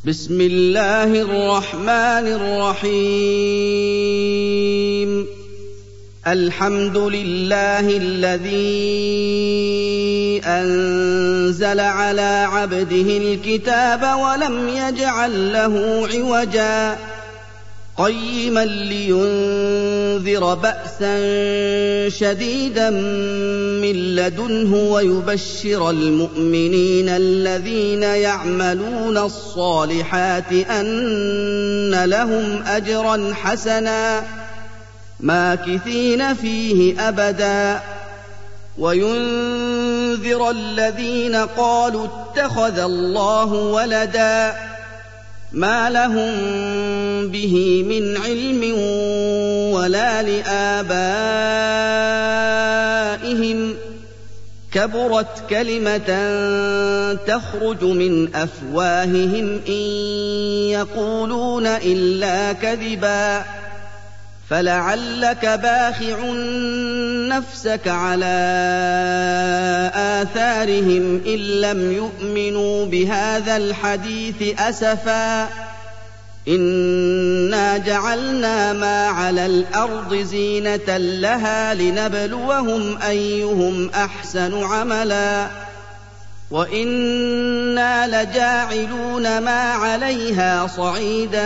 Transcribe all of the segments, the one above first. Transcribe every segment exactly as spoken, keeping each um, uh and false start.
بسم الله الرحمن الرحيم الحمد لله الذي أنزل على عبده الكتاب ولم يجعل له عوجا قيما لينذر بأسا شديدا من لدنه ويبشر المؤمنين الذين يعملون الصالحات أن لهم أجرا حسنا ماكثين فيه أبدا وينذر الذين قالوا اتخذ الله ولدا ما لهم به من علم ولا لآبائهم كبرت كلمة تخرج من أفواههم إن يقولون إلا كذبا فلعلك باخع نفسك على آثارهم إن لم يؤمنوا بهذا الحديث أسفا إنا جعلنا ما على الأرض زينة لها لنبلوهم أيهم أحسن عملا وإنا لجاعلون ما عليها صعيدا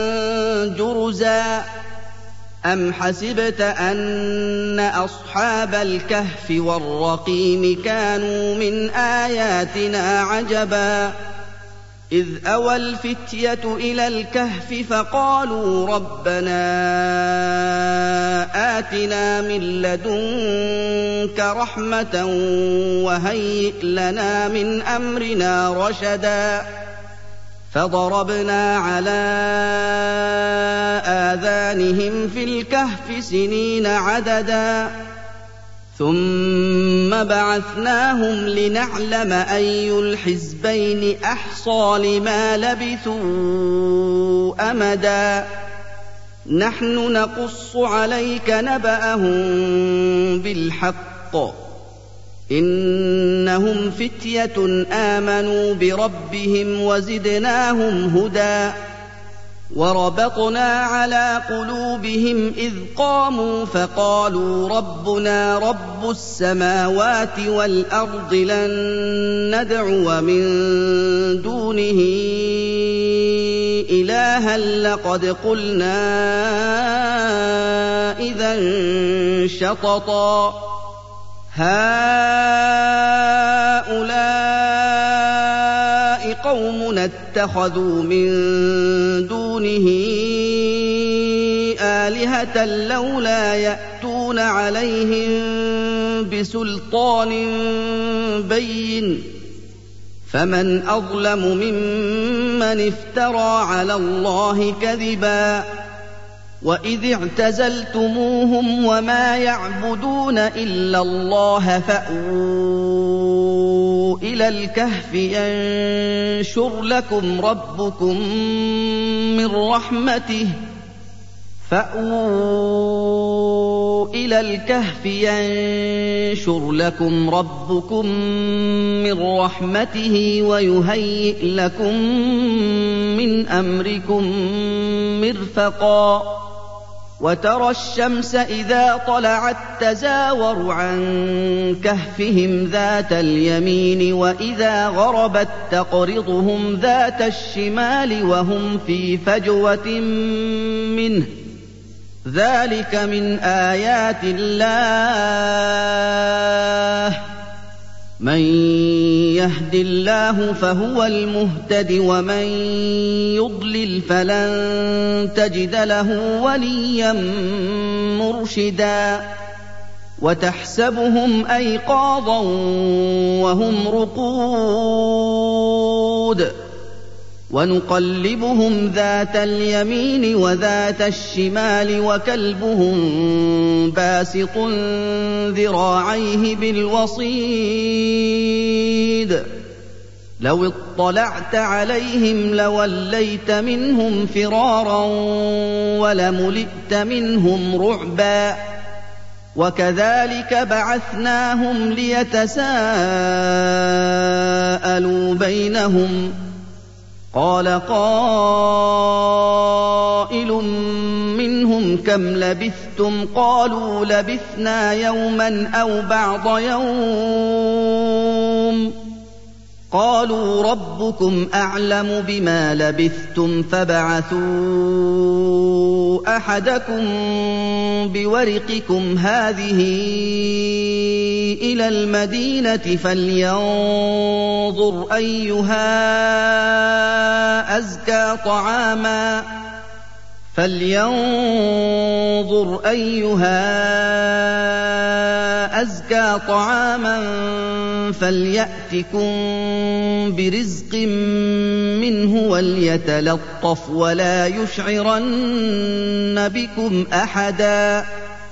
جرزا أم حسبت أن أصحاب الكهف والرقيم كانوا من آياتنا عجبا إذ أوى الفتية إلى الكهف فقالوا ربنا آتنا من لدنك رحمة وهيئ لنا من أمرنا رشدا فضربنا على آذانهم في الكهف سنين عددا ثم بعثناهم لنعلم أي الحزبين أحصى لما لبثوا أمدا نحن نقص عليك نبأهم بالحق إنهم فتية آمنوا بربهم وزدناهم هدى وربطنا على قلوبهم إذ قاموا فقالوا ربنا رب السماوات والأرض لن ندعو من دونه إلها لقد قلنا إذا شططا هؤلاء قومنا اتخذوا من دونه آلهة لولا يأتون عليهم بسلطان بين فمن أظلم ممن افترى على الله كذبا وإذ اعتزلتموهم وما يعبدون إلا الله فأووا إلى الكهف ينشر لكم ربكم من رحمته فأووا إلى الكهف ينشر لكم ربكم من رحمته ويهيئ لكم من أمركم مرفقا وترى الشمس إذا طلعت تزاور عن كهفهم ذات اليمين وإذا غربت تقرضهم ذات الشمال وهم في فجوة منه ذلك من آيات الله من يهد الله فهو المهتد ومن يضلل فلن تجد له وليا مرشدا وتحسبهم أيقاظا وهم رقود ونقلبهم ذات اليمين وذات الشمال وكلبهم باسط ذراعيه بالوصيد لو اطلعت عليهم لوليت منهم فرارا ولملئت منهم رعبا وكذلك بعثناهم ليتساءلوا بينهم قال قائل منهم كم لبثتم قالوا لبثنا يوما أو بعض يوم قالوا ربكم أعلم بما لبثتم فابعثوا أحدكم بورقكم هذه إلى المدينة فلينظر أيها أزكى طعاما فلينظر أيها أزكى طعاما فليأتكم برزق منه وليتلطف ولا يشعرن بكم أحدا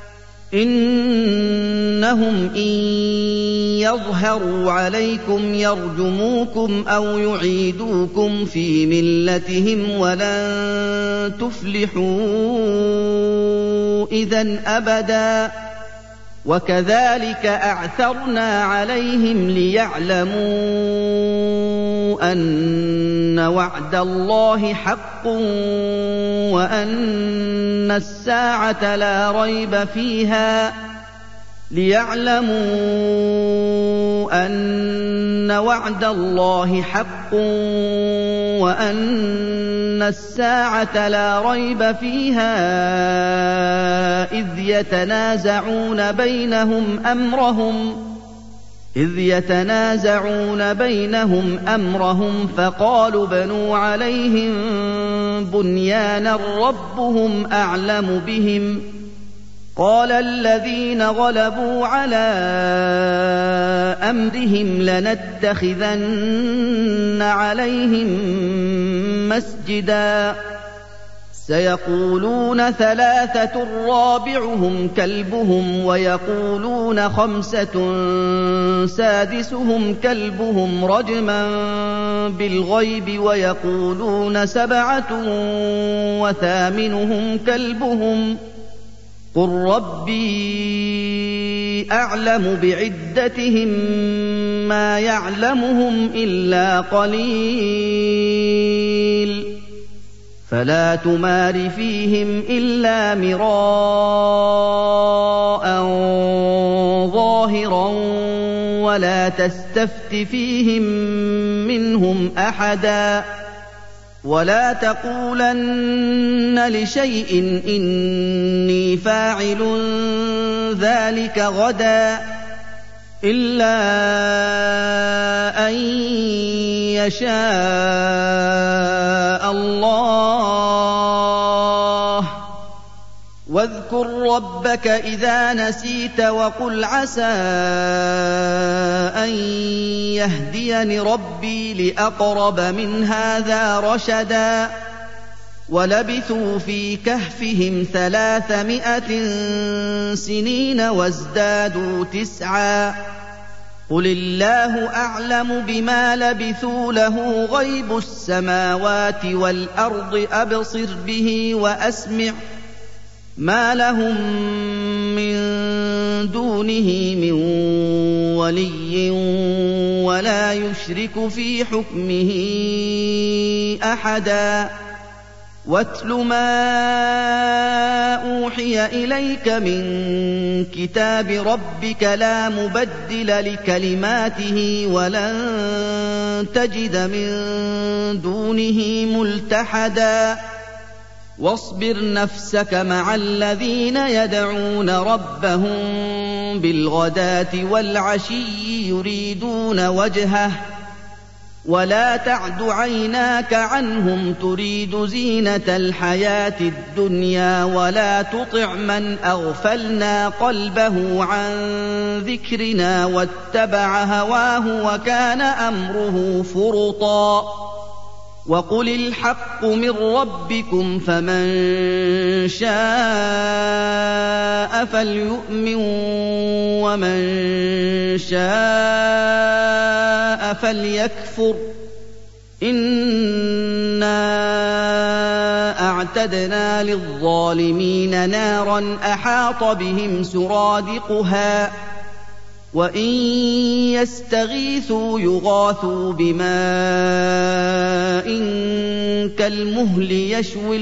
إنهم إن يظهروا عليكم يرجموكم أو يعيدوكم في ملتهم ولن تفلحوا إذن أبدا وكذلك أعثرنا عليهم ليعلموا أن وعد الله حق وأن الساعة لا ريب فيها ليعلموا أن وعد الله حق وأن الساعة لا ريب فيها إذ يتنازعون بينهم أمرهم إذ يتنازعون بينهم أمرهم فقالوا بنوا عليهم بنيانا ربهم أعلم بهم قال الذين غلبوا على أمرهم لنتخذن عليهم مسجدا سيقولون ثلاثة رابعهم كلبهم ويقولون خمسة سادسهم كلبهم رجما بالغيب ويقولون سبعة وثامنهم كلبهم قل ربي أعلم بعدتهم ما يعلمهم إلا قليل فلا تمار فيهم إلا مراء ظاهرا ولا تستفت فيهم منهم أحدا ولا تقولن لشيء إني فاعل ذلك غدا إلا أن يشاء الله واذكر ربك إذا نسيت وقل عسى أن يهديني ربي لأقرب من هذا رشدا ولبثوا في كهفهم ثلاثمائة سنين وازدادوا تسعا قل الله أعلم بما لبثوا له غيب السماوات والأرض أبصر به وأسمع ما لهم من دونه من ولي ولا يشرك في حكمه أحدا واتل ما أوحي إليك من كتاب ربك لا مبدل لكلماته ولن تجد من دونه ملتحدا واصبر نفسك مع الذين يدعون ربهم بالغداة والعشي يريدون وجهه ولا تعد عيناك عنهم تريد زينة الحياة الدنيا ولا تطع من أغفلنا قلبه عن ذكرنا واتبع هواه وكان أمره فرطا وقل الحق من ربكم فمن شاء فليؤمن ومن شاء فليكفر إنا أعتدنا للظالمين نارا أحاط بهم سرادقها وَإِن يَسْتَغِيثُوا يُغَاثُوا بِمَاءٍ كَالْمُهْلِ يَشْوِي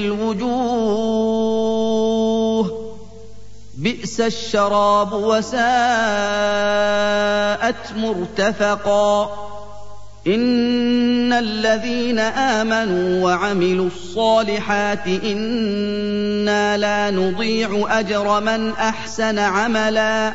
الْوُجُوهَ بِئْسَ الشَّرَابُ وَسَاءَتْ مُرْتَفَقًا إِنَّ الَّذِينَ آمَنُوا وَعَمِلُوا الصَّالِحَاتِ إِنَّا لَا نُضِيعُ أَجْرَ مَنْ أَحْسَنَ عَمَلًا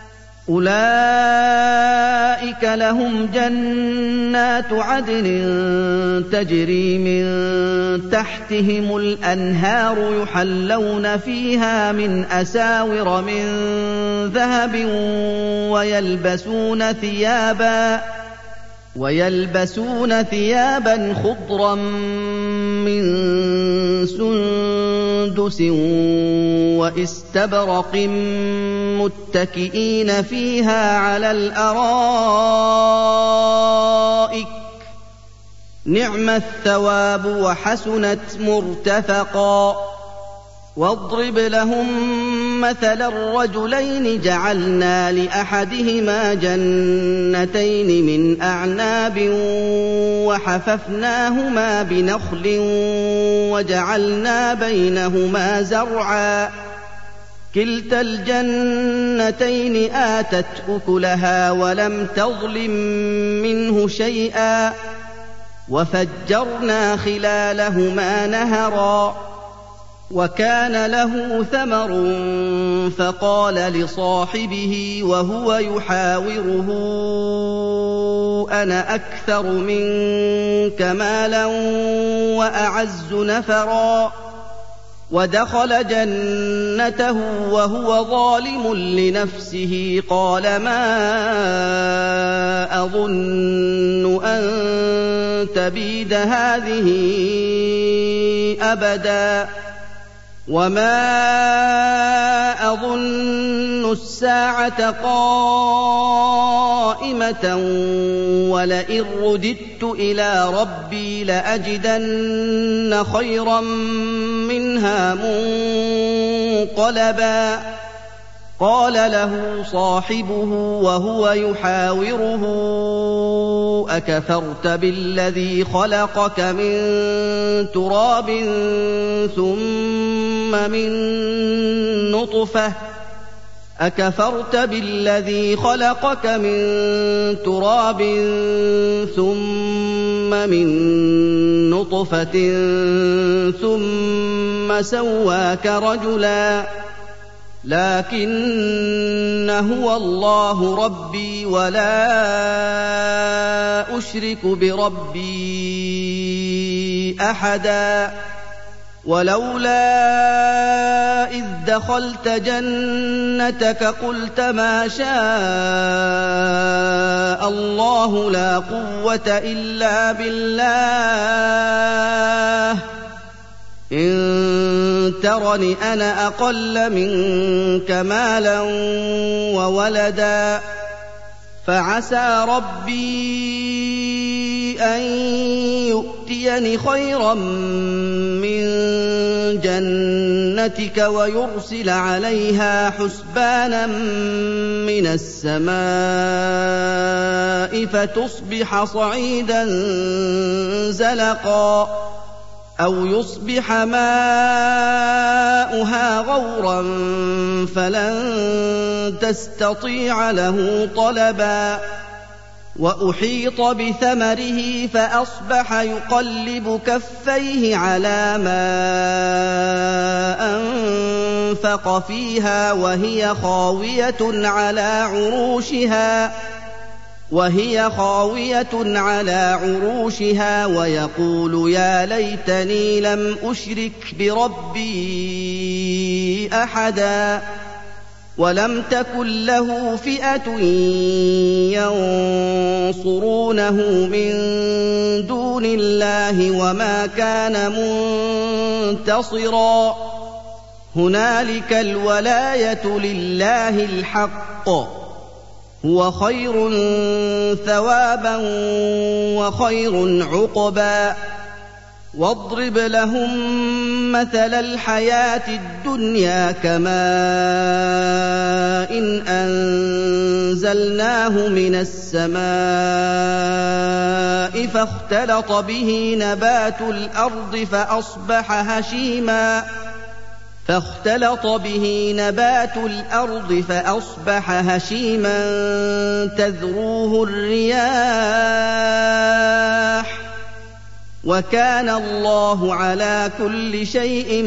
أُولَٰئِكَ لَهُمْ جَنَّاتُ عَدْنٍ تَجْرِي مِن تَحْتِهِمُ الْأَنْهَارُ يُحَلَّوْنَ فِيهَا مِنْ أَسَاوِرَ مِن ذَهَبٍ وَيَلْبَسُونَ ثِيَابًا وَيَلْبَسُونَ ثِيَابًا خُضْرًا مِّن سُندُسٍ وَإِسْتَبْرَقٍ مُّتَّكِئِينَ فِيهَا عَلَى الْأَرَائِكِ ۚ نِعْمَ الثَّوَابُ وَحَسُنَتْ مُرْتَفَقًا وَاضْرِبْ لَهُم مَّثَلًا رَّجُلَيْنِ جَعَلْنَا لِأَحَدِهِمَا جَنَّتَيْنِ مِنْ أَعْنَابٍ وَحَفَفْنَاهُمَا بِنَخْلٍ وَجَعَلْنَا بَيْنَهُمَا زَرْعًا كِلْتَا الْجَنَّتَيْنِ آتَتْ أُكُلَهَا وَلَمْ تَظْلِم مِّنْهُ شَيْئًا وَفَجَّرْنَا خِلَالَهُمَا نَهَرًا وَكَانَ لَهُ ثَمَرٌ فَقَالَ لِصَاحِبِهِ وَهُوَ يُحَاوِرُهُ أَنَا أَكْثَرُ مِنكَ مَالًا وَأَعَزُّ نَفَرًا وَدَخَلَ جَنَّتَهُ وَهُوَ ظَالِمٌ لِّنَفْسِهِ قَالَ مَا أَظُنُّ أَن تَبِيدَ هَٰذِهِ أَبَدًا وَمَا أَظُنُّ السَّاعَةَ قَائِمَةً وَلَئِن رُّدِدتُّ إِلَىٰ رَبِّي لَأَجِدَنَّ خَيْرًا مِّنْهَا مُنقَلَبًا قَالَ لَهُ صَاحِبُهُ وَهُوَ يُحَاوِرُهُ أَكَفَرْتَ بِالَّذِي خَلَقَكَ مِن تُرَابٍ ثُمَّ مِن نُّطْفَةٍ أَكَفَرْتَ بِالَّذِي خَلَقَكَ مِن تُرَابٍ ثُمَّ مِن نُّطْفَةٍ ثُمَّ سَوَّاكَ رَجُلًا لَّٰكِنَّ هُوَ اللَّهُ رَبِّي وَلَا أُشْرِكُ بِرَبِّي أَحَدًا وَلَوْلَا إِذْ دَخَلْتَ جَنَّتَكَ قُلْتَ مَا شَاءَ اللَّهُ لَا قُوَّةَ إِلَّا بِاللَّهِ إِن تَرَنِ أَنَا أَقَلَّ مِنكَ مَالًا وَوَلَدًا فَعَسَىٰ رَبِّي أَن يُؤْتِيَنِ خَيْرًا مِّن جَنَّتِكَ وَيُرْسِلَ عَلَيْهَا حُسْبَانًا مِّنَ السَّمَاءِ فَتُصْبِحَ صَعِيدًا زَلَقًا أَوْ يُصْبِحَ مَاؤُهَا غَوْرًا فَلَن تَسْتَطِيعَ لَهُ طَلَبًا وَأُحِيطَ بِثَمَرِهِ فَأَصْبَحَ يُقَلِّبُ كَفَّيْهِ عَلَىٰ مَا أَنفَقَ فِيهَا وَهِيَ خَاوِيَةٌ عَلَىٰ عُرُوشِهَا وهي خاوية على عروشها ويقول يا ليتني لم أشرك بربي أحدا ولم تكن له فئة ينصرونه من دون الله وما كان منتصرا هنالك الولاية لله الحق هو خير ثوابا وخير عقبا واضرب لهم مثل الحياة الدنيا كماء إن أنزلناه من السماء فاختلط به نبات الأرض فأصبح هشيما فاختلط به نبات الأرض فأصبح هشيما تذروه الرياح وكان الله على كل شيء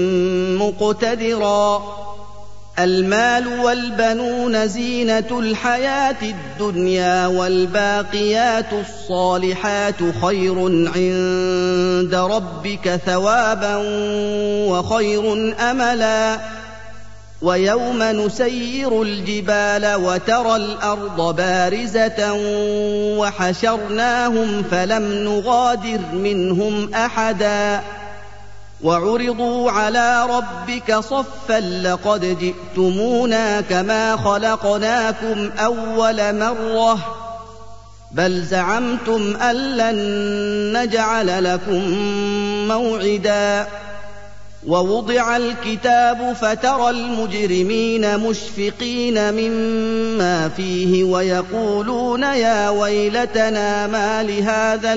مقتدرا المال والبنون زينة الحياة الدنيا والباقيات الصالحات خير عند ربك ثوابا وخير أملا ويوم نسير الجبال وترى الأرض بارزة وحشرناهم فلم نغادر منهم أحدا وعرضوا على ربك صفا لقد جئتمونا كما خلقناكم أول مرة بل زعمتم أن لن نجعل لكم موعدا ووضع الكتاب فترى المجرمين مشفقين مما فيه ويقولون يا ويلتنا ما لهذا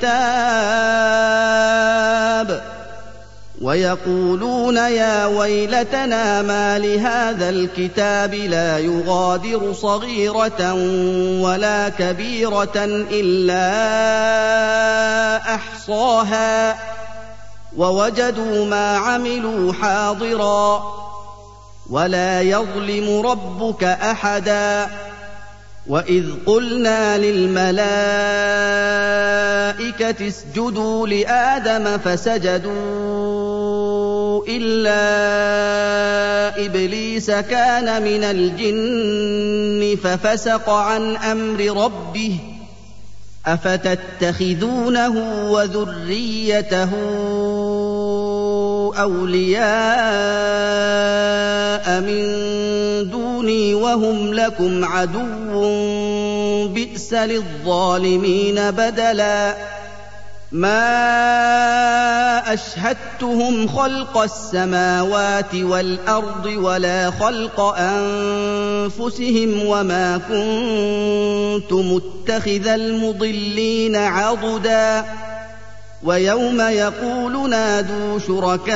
الكتاب ويقولون يا ويلتنا ما لهذا الكتاب لا يغادر صغيرة ولا كبيرة إلا أحصاها ووجدوا ما عملوا حاضرا ولا يظلم ربك أحدا وإذ قلنا للملائكة اسجدوا لآدم فسجدوا إلا إبليس كان من الجن ففسق عن أمر ربه أفتتخذونه وذريته أولياء من دوني وهم لكم عدو بئس للظالمين بدلا ما أشهدتهم خلق السماوات والأرض ولا خلق أنفسهم وما كنت متخذ المضلين عضدا ويوم يقول نادوا شركائي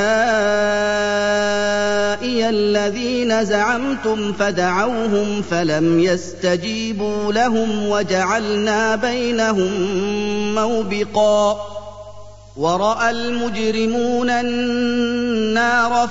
الذين زعمتم فدعوهم فلم يستجيبوا لهم وجعلنا بينهم موبقا ورأى المجرمون النار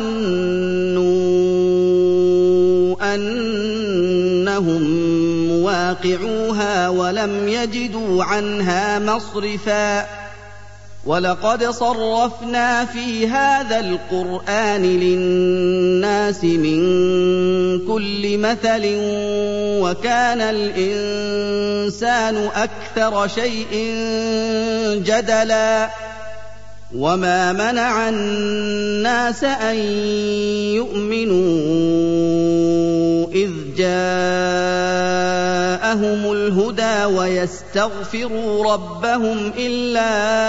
فظنوا أنهم مواقعوها ولم يجدوا عنها مصرفا ولقد صرفنا في هذا القرآن للناس من كل مثل وكان الإنسان أكثر شيء جدلا وما منع الناس أن يؤمنوا إذ جاءهم الهدى ويستغفروا ربهم إلا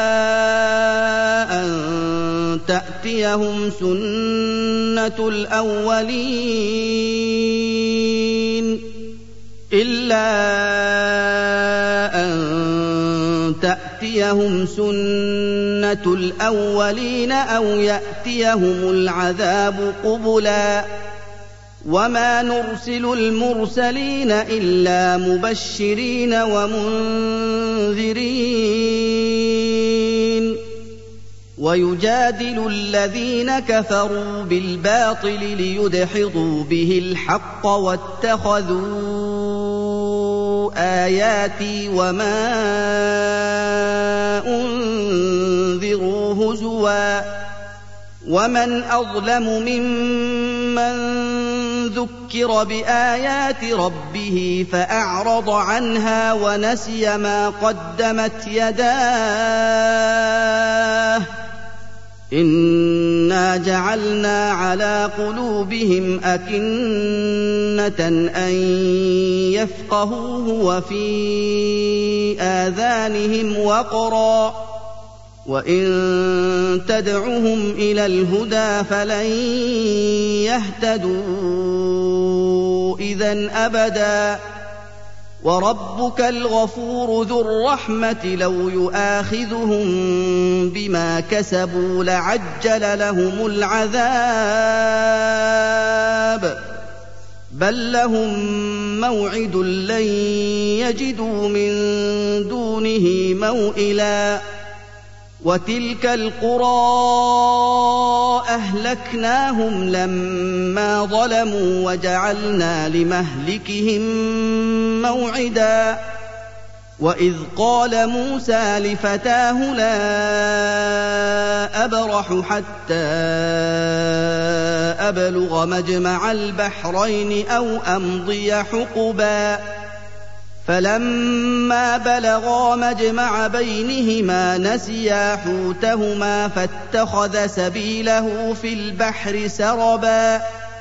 أن تأتيهم سنة الأولين إلا أن تأتيهم سنة الأولين أو يأتيهم العذاب قبلا وما نرسل المرسلين إلا مبشرين ومنذرين ويجادل الذين كفروا بالباطل ليدحضوا به الحق واتخذوا آياتي وما أنذروا هزوا ومن أظلم ممن ذكر بآيات ربه فأعرض عنها ونسي ما قدمت يداه إنا جعلنا على قلوبهم أكنة أن يفقهوه وفي آذانهم وقرا وَإِن تَدْعُهُمْ إِلَى الْهُدَىٰ فَلَن يَهْتَدُوا إِذًا أَبَدًا ۚ وَرَبُّكَ الْغَفُورُ ذُو الرَّحْمَةِ لَوْ يُؤَاخِذُهُم بِمَا كَسَبُوا لَعَجَّلَ لَهُمُ الْعَذَابَ ۚ بَل لَّهُم مَّوْعِدٌ لَّن يَجِدُوا مِن دُونِهِ مَوْئِلًا وَتِلْكَ الْقُرَىٰ أَهْلَكْنَاهُمْ لَمَّا ظَلَمُوا وَجَعَلْنَا لِمَهْلِكِهِم مَّوْعِدًا وَإِذْ قَالَ مُوسَىٰ لِفَتَاهُ لَا أَبْرَحُ حَتَّىٰ أَبْلُغَ مَجْمَعَ الْبَحْرَيْنِ أَوْ أَمْضِيَ حُقُبًا فَلَمَّا بَلَغَا مَجْمَعَ بَيْنِهِمَا نَسِيَا حُوتَهُمَا فَاتَّخَذَ سَبِيلَهُ فِي الْبَحْرِ سَرَبًا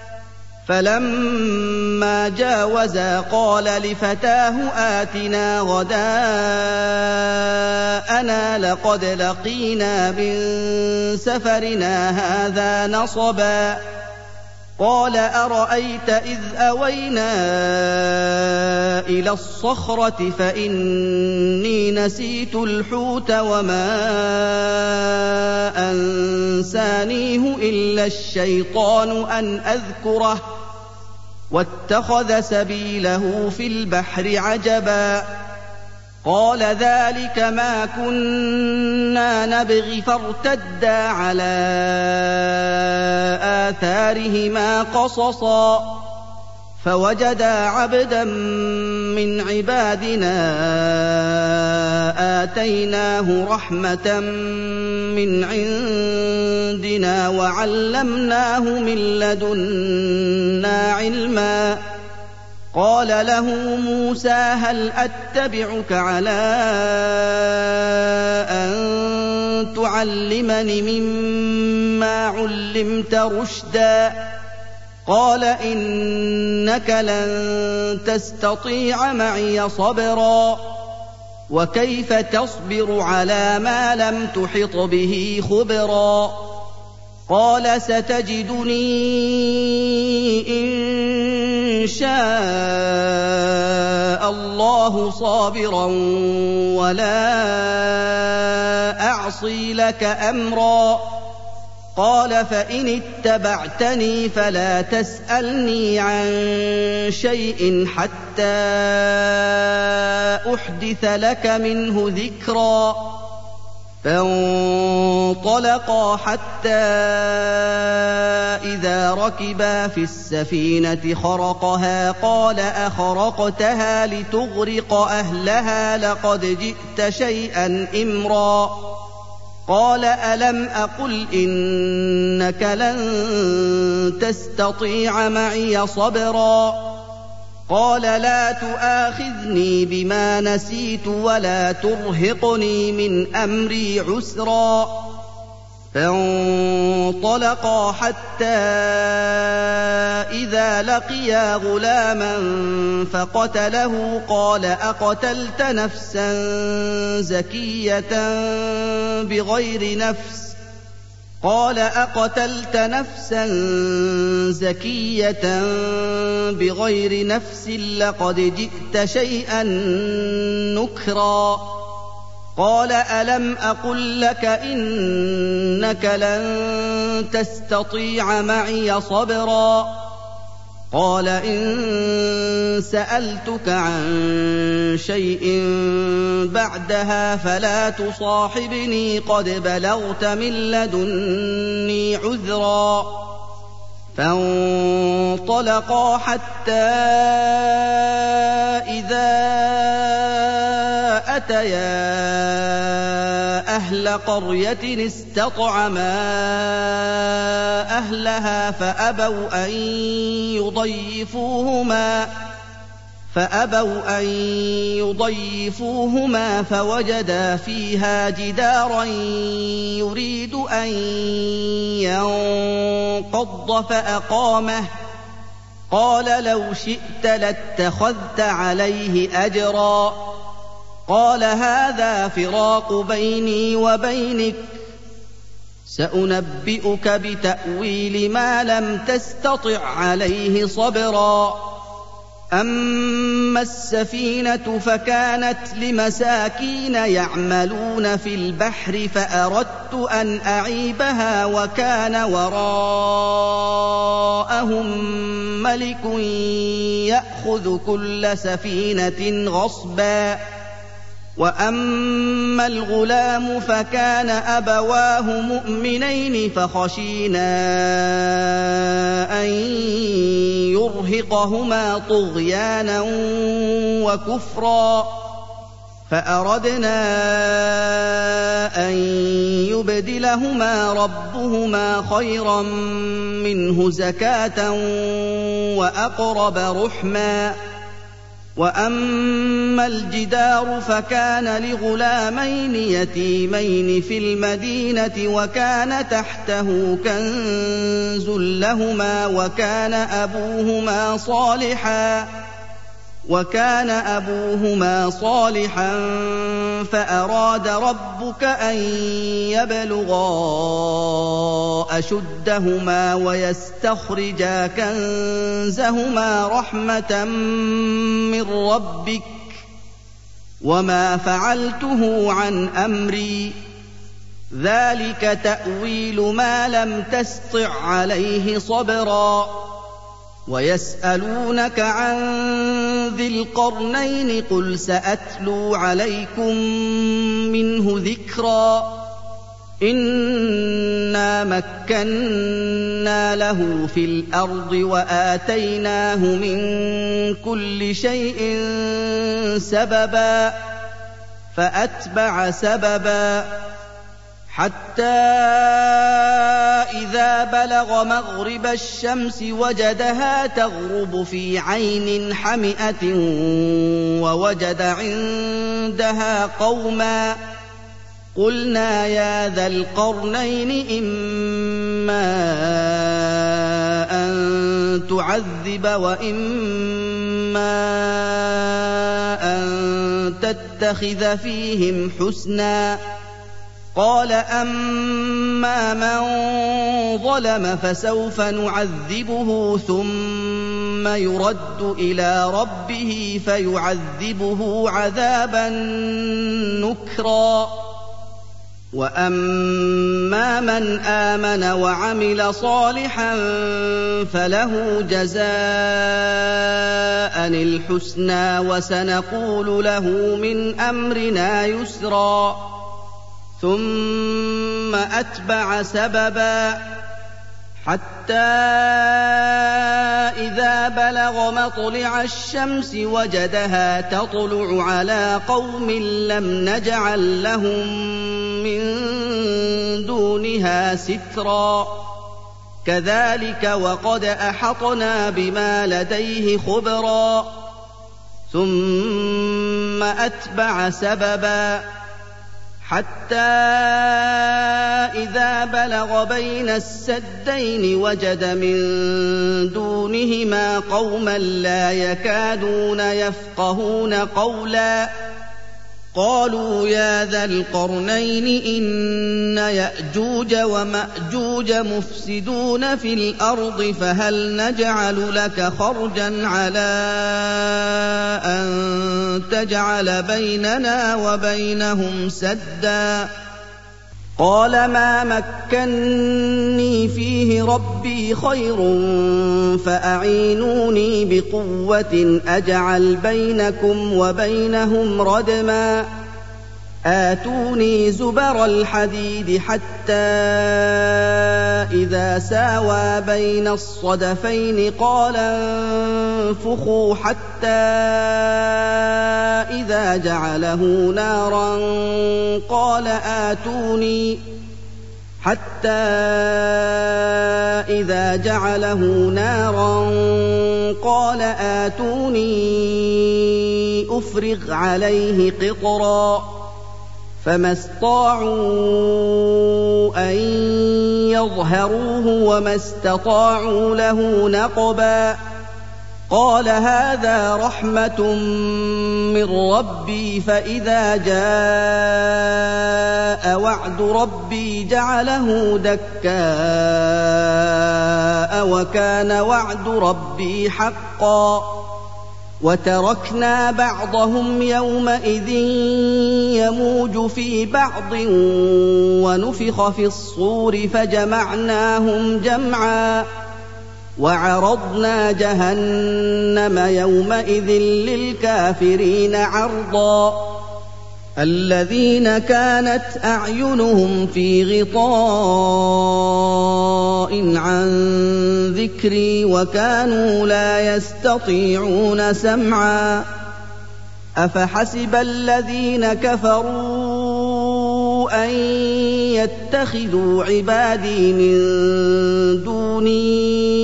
فَلَمَّا جَاوَزَا قَالَ لِفَتَاهُ آتِنَا غَدَاءَنَا لَقَدْ لَقِينَا مِن سَفَرِنَا هَٰذَا نَصَبًا قَالَ أَرَأَيْتَ إِذْ أَوَيْنَا إِلَى الصَّخْرَةِ فَإِنِّي نَسِيتُ الْحُوتَ وَمَا أَنسَانِيهُ إِلَّا الشَّيْطَانُ أَنْ أَذْكُرَهُ وَاتَّخَذَ سَبِيلَهُ فِي الْبَحْرِ عَجَبًا قَالَ ذَٰلِكَ مَا كُنَّا نَبْغِ فَارْتَدَّا عَلَىٰ آثَارِهِمَا قَصَصًا فَوَجَدَا عَبْدًا مِّنْ عِبَادِنَا آتَيْنَاهُ رَحْمَةً مِّنْ عِندِنَا وَعَلَّمْنَاهُ مِن لَّدُنَّا عِلْمًا قَالَ له موسى هل أتبعك على أن تعلمني مما علمت رشدا قال إنك لن تستطيع معي صبرا وكيف تصبر على ما لم تحط به خبرا قال ستجدني إن شاء الله صابرا ولا أعصي لك أمرا قال فإن اتبعتني فلا تسألني عن شيء حتى أحدث لك منه ذكرا فانطلقا حتى إذا ركبا في السفينة خرقها قال أخرقتها لتغرق أهلها لقد جئت شيئا إمرا قال ألم أقل إنك لن تستطيع معي صبرا قال لا تؤاخذني بما نسيت ولا ترهقني من أمري عسرا فانطلقا حتى إذا لقيا غلاما فقتله قال أقتلت نفسا زكية بغير نفس قال أقتلت نفسا زكية بغير نفس لقد جئت شيئا نكرا قال ألم أقل لك إنك لن تستطيع معي صبرا قال إن سألتك عن شيء بعدها فلا تصاحبني قد بلغت من لدني عذرا فانطلقا حتى إذا أتيا أهل قرية استطعما أهلها فأبوا أن يضيفوهما فأبوا أن يضيفوهما فوجدا فيها جدارا يريد أن ينقض فأقامه قال لو شئت لاتخذت عليه أجرا قال هذا فراق بيني وبينك سأنبئك بتأويل ما لم تستطع عليه صبرا أما السفينة فكانت لمساكين يعملون في البحر فأردت أن أعيبها وكان وراءهم ملك يأخذ كل سفينة غصبا وأما الغلام فكان أبواه مؤمنين فخشينا أن يرهقهما طغيانا وكفرا فأردنا أن يبدلهما ربهما خيرا منه زكاة وأقرب رحما وأما الجدار فكان لغلامين يتيمين في المدينة وكان تحته كنز لهما وكان أبوهما صالحا وكان أبوهما صالحا فأراد ربك أن يبلغا أشدهما ويستخرجا كنزهما رحمة من ربك وما فعلته عن أمري ذلك تأويل ما لم تسطع عليه صبرا ويسألونك عن ذي القرنين قل سأتلو عليكم منه ذكرا إنا مكنا له في الأرض وآتيناه من كل شيء سببا فأتبع سببا حتى إذا بلغ مغرب الشمس وجدها تغرب في عين حمئة ووجد عندها قوما قلنا يا ذا القرنين إما أن تعذب وإما أن تتخذ فيهم حسنا قال أما من ظلم فسوف نعذبه ثم يرد إلى ربه فيعذبه عذابا نكرا وأما من آمن وعمل صالحا فله جزاء الحسنى وسنقول له من أمرنا يسرا ثم أتبع سببا حتى إذا بلغ مطلع الشمس وجدها تطلع على قوم لم نجعل لهم من دونها سترا كذلك وقد أحطنا بما لديه خبرا ثم أتبع سببا حتى إذا بلغ بين السدين وجد من دونهما قوما لا يكادون يفقهون قولا قالوا يا ذا القرنين إن يأجوج ومأجوج مفسدون في الأرض فهل نجعل لك خرجا على أن تجعل بيننا وبينهم سدا قال ما مكني فيه ربي خير فأعينوني بقوة أجعل بينكم وبينهم ردما آتوني زبر الحديد حتى إذا ساوى بين الصدفين قال انفخوا حتى إذا جعله نارا قال آتوني حتى إذا جعله نارا قال آتوني أفرغ عليه قطرا فما استطاعوا أن يظهروه وما استطاعوا له نقبا قال هذا رحمة من ربي فإذا جاء وعد ربي جعله دكاء وكان وعد ربي حقا وتركنا بعضهم يومئذ يموج في بعض ونفخ في الصور فجمعناهم جمعا وعرضنا جهنم يومئذ للكافرين عرضا الذين كانت أعينهم في غطاء عن ذكري وكانوا لا يستطيعون سمعا أفحسب الذين كفروا أن يتخذوا عبادي من دوني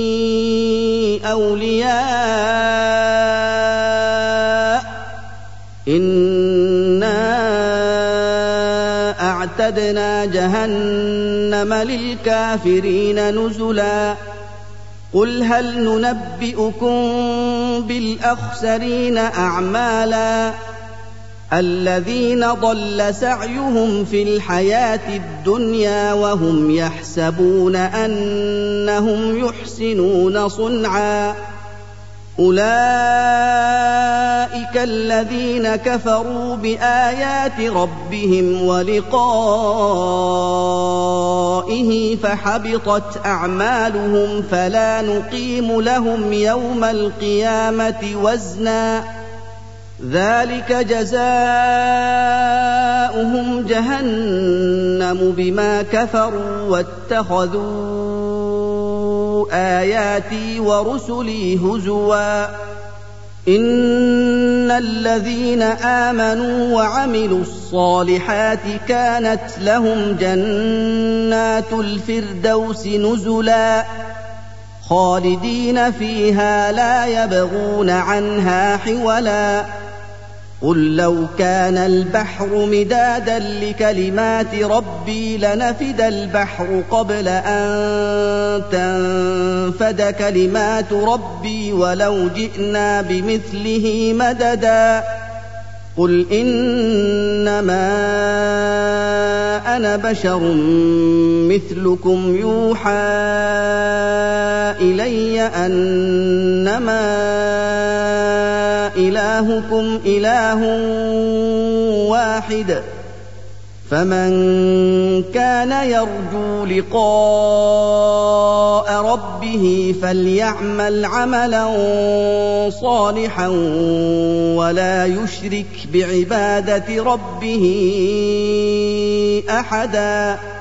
أولياء إنا أعتدنا جهنم للكافرين نزلا قل هل ننبئكم بالأخسرين أعمالا الذين ضل سعيهم في الحياة الدنيا وهم يحسبون أنهم يحسنون صنعا أولئك الذين كفروا بآيات ربهم ولقائه فحبطت أعمالهم فلا نقيم لهم يوم القيامة وزنا ذلك جزاؤهم جهنم بما كفروا واتخذوا آياتي ورسلي هزوا إن الذين آمنوا وعملوا الصالحات كانت لهم جنات الفردوس نزلا خالدين فيها لا يبغون عنها حولا قل لو كان البحر مدادا لكلمات ربي لنفد البحر قبل أن تنفد كلمات ربي ولو جئنا بمثله مددا قل إنما أنا بشر مثلكم يوحى إلي أنما إلهكم إله واحد فمن كان يرجو لقاء ربه فليعمل عملا صالحا ولا يشرك بعبادة ربه أحدا